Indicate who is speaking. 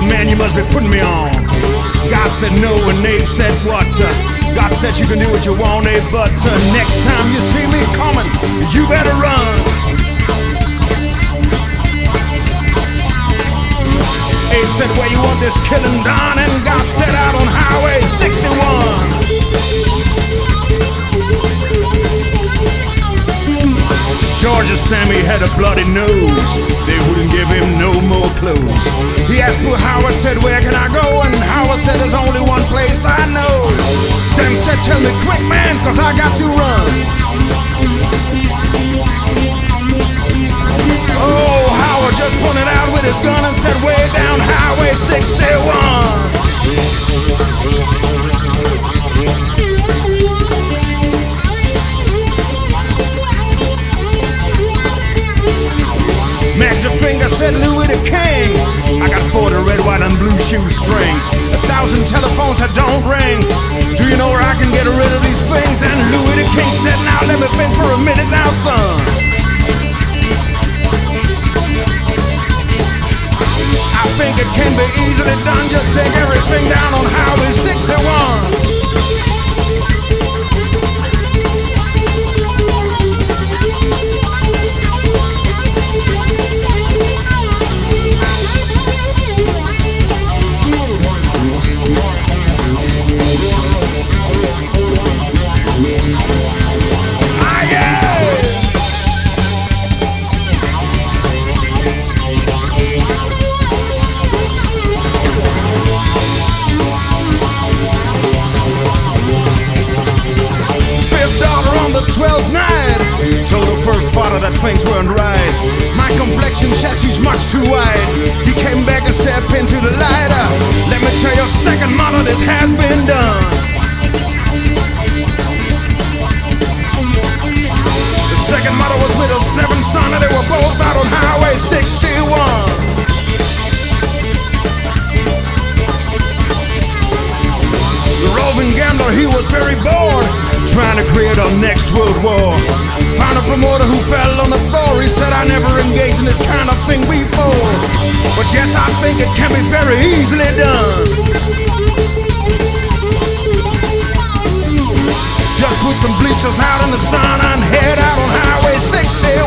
Speaker 1: said, man, you must be putting me on. God said no, and Abe said what? God said you can do what you want, Abe, but next time you see me coming, you better run. Abe said, where you want this killing done? And God set out on Highway 61. Georgia Sammy had a bloody nose. They wouldn't give him no more clothes. He asked Boo Howard, said, where can I go? And Howard said, there's only one place I know. Sam said, tell me quick, man, cause I got to run. Oh, Howard just pointed out with his gun and said, way down Highway 61. Mac DeFinger said, Louis the King, I got 40 red, white, and blue shoestrings, 1,000 telephones that don't ring. Do you know where I can get rid of these things? And Louis the King said, now let me think for a minute now, son. I think it can be easily done. Just take everything down on Highway 61. Told the first father that things weren't right. My complexion chassis much too wide. He came back and stepped into the light. Let me tell you, second mother, this has been done. The second mother was with her seventh son, and they were both out on Highway 61. The roving gambler, he was very bored, trying to create our next world war. Found a promoter who fell on the floor. He said, I never engaged in this kind of thing before, but yes, I think it can be very easily done. Just put some bleachers out in the sun and head out on Highway 61.